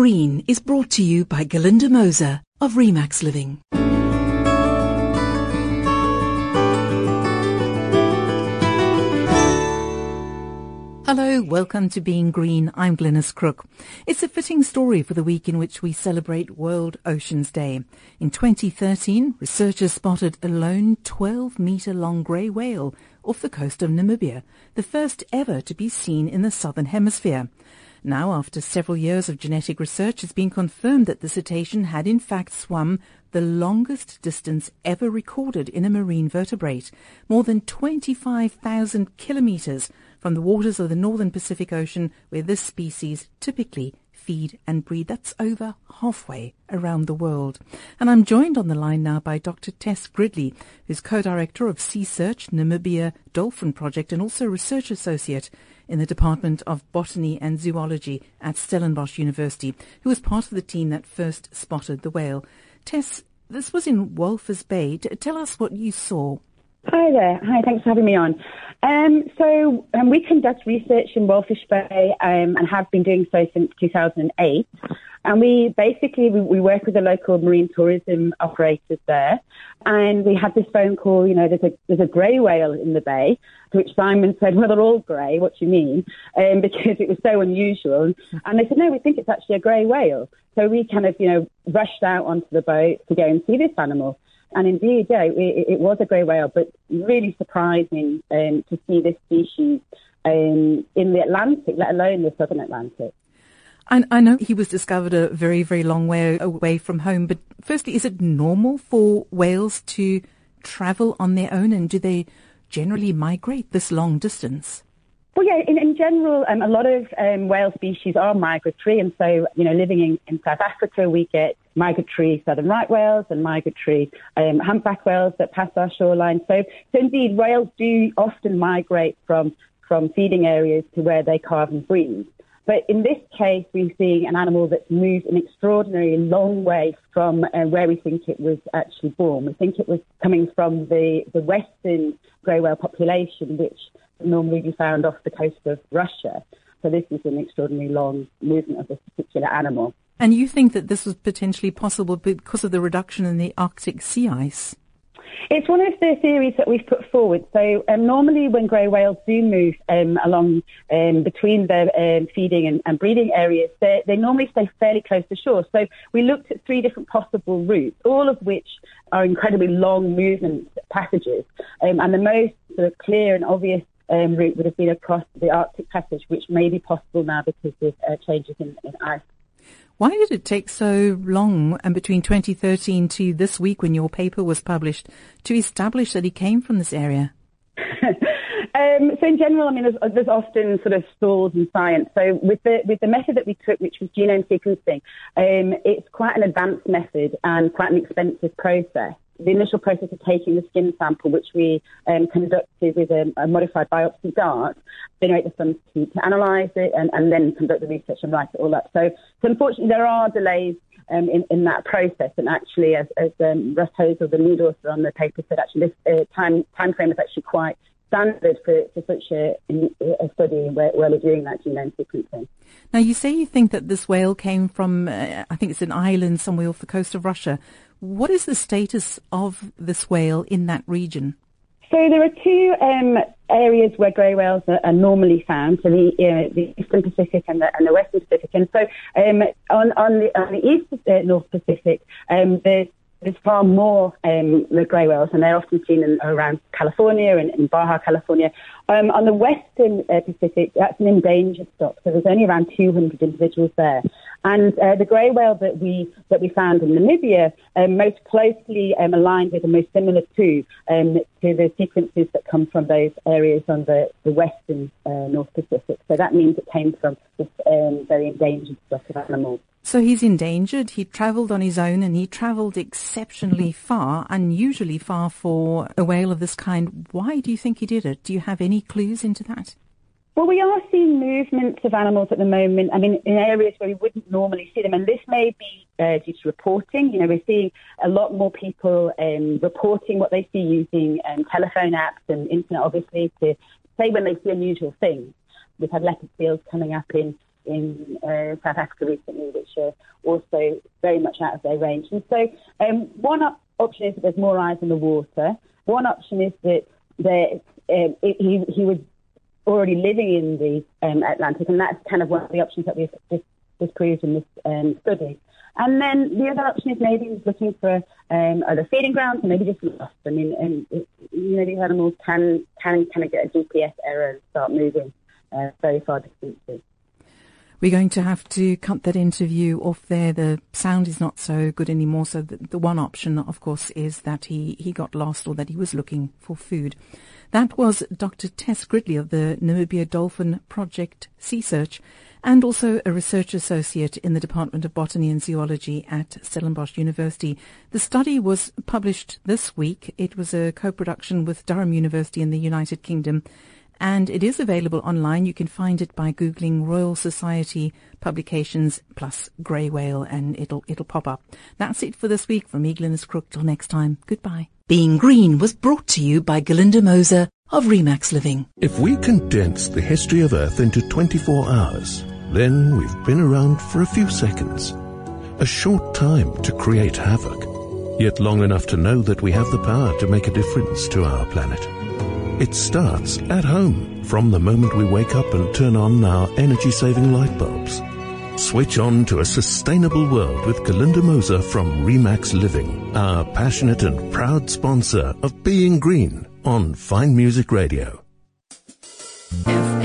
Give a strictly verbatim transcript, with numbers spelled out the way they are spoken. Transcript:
Green is brought to you by Galinda Moser of Remax Living. Hello, welcome to Being Green. I'm Glynis Crook. It's a fitting story for the week in which we celebrate World Oceans Day. In twenty thirteen, researchers spotted a lone twelve metre long grey whale off the coast of Namibia, the first ever to be seen in the southern hemisphere. Now, after several years of genetic research, it's been confirmed that the cetacean had in fact swum the longest distance ever recorded in a marine vertebrate, more than twenty-five thousand kilometres from the waters of the northern Pacific Ocean, where this species typically feed and breed. That's over halfway around the world. And I'm joined on the line now by Doctor Tess Gridley, who's co-director of Sea Search Namibia Dolphin Project and also research associate in the Department of Botany and Zoology at Stellenbosch University, who was part of the team that first spotted the whale. Tess, this was in Walvis Bay. T- tell us what you saw. Hi there. Hi, thanks for having me on. Um, so um, we conduct research in Walvis Bay um, and have been doing so since two thousand eight. And we basically, we, we work with the local marine tourism operators there. And we had this phone call, you know, there's a there's a grey whale in the bay, to which Simon said, well, they're all grey, what do you mean? Um, because it was so unusual. And they said, no, we think it's actually a grey whale. So we kind of, you know, rushed out onto the boat to go and see this animal. And indeed, yeah, it, it was a grey whale, but really surprising um, to see this species um, in the Atlantic, let alone the southern Atlantic. I, I know he was discovered a very, very long way away from home, but firstly, is it normal for whales to travel on their own, and do they generally migrate this long distance? Well, yeah, in, in general, um, a lot of um, whale species are migratory. And so, you know, living in, in South Africa, we get migratory southern right whales and migratory um, humpback whales that pass our shoreline. So, so indeed, whales do often migrate from, from feeding areas to where they calve and breed. But in this case, we're seeing an animal that's moved an extraordinarily long way from uh, where we think it was actually born. We think it was coming from the, the western grey whale population, which normally be found off the coast of Russia. So this is an extraordinarily long movement of this particular animal. And you think that this was potentially possible because of the reduction in the Arctic sea ice? It's one of the theories that we've put forward. So um, normally when grey whales do move um, along um, between their um, feeding and, and breeding areas, they normally stay fairly close to shore. So we looked at three different possible routes, all of which are incredibly long movement passages. Um, and the most sort of clear and obvious Um, route would have been across the Arctic Passage, which may be possible now because of uh, changes in, in ice. Why did it take so long, and between twenty thirteen to this week when your paper was published, to establish that he came from this area? um, so in general, I mean, there's, there's often sort of stalls in science. So with the with the method that we took, which was genome sequencing, um, it's quite an advanced method and quite an expensive process. The initial process of taking the skin sample, which we um, conducted with a, a modified biopsy dart, generate the funds to, to analyse it and, and then conduct the research and write it all up. So, so unfortunately, there are delays um, in, in that process. And actually, as, as um, Russ Hoser, the lead author on the paper, said, actually, this uh, time time frame is actually quite standard for, for such a, a study where, where we're doing that genome sequencing. Now, you say you think that this whale came from, uh, I think it's an island somewhere off the coast of Russia. What is the status of this whale in that region? So there are two um, areas where grey whales are, are normally found, so the, uh, the Eastern Pacific and the, and the Western Pacific. And so um, on, on, the, on the East uh, North Pacific, um, there's There's far more um, the grey whales, and they're often seen in, around California and in Baja California. Um, on the western uh, Pacific, that's an endangered stock, so there's only around two hundred individuals there. And uh, the grey whale that we that we found in Namibia um, most closely um, aligned with and most similar to um, to the sequences that come from those areas on the, the western uh, North Pacific. So that means it came from this um, very endangered stock of animals. So he's endangered, he travelled on his own, and he travelled exceptionally far, unusually far for a whale of this kind. Why do you think he did it? Do you have any clues into that? Well, we are seeing movements of animals at the moment, I mean, in areas where we wouldn't normally see them. And this may be uh, due to reporting. You know, we're seeing a lot more people um, reporting what they see using um, telephone apps and internet, obviously, to say when they see unusual things. We've had leopard seals coming up in in uh, South Africa recently, which are also very much out of their range. And so um, one op- option is that there's more eyes on the water. One option is that there, um, it, he, he was already living in the um, Atlantic, and that's kind of one of the options that we've just disproved in this um, study. And then the other option is maybe he's looking for um, other feeding grounds, or maybe just lost. I mean, and it, you know, these animals can can kind of get a G P S error and start moving uh, very far distances. We're going to have to cut that interview off there. The sound is not so good anymore. So the, the one option, of course, is that he, he got lost or that he was looking for food. That was Doctor Tess Gridley of the Namibia Dolphin Project Sea Search, and also a research associate in the Department of Botany and Zoology at Stellenbosch University. The study was published this week. It was a co-production with Durham University in the United Kingdom, and it is available online. You can find it by Googling Royal Society Publications plus Grey Whale, and it'll it'll pop up. That's it for this week from me, Glynis Crook. Till next time, goodbye. Being Green was brought to you by Galinda Moser of Remax Living. If we condense the history of Earth into twenty-four hours, then we've been around for a few seconds. A short time to create havoc, yet long enough to know that we have the power to make a difference to our planet. It starts at home, from the moment we wake up and turn on our energy-saving light bulbs. Switch on to a sustainable world with Galinda Moser from Remax Living, our passionate and proud sponsor of Being Green on Fine Music Radio. If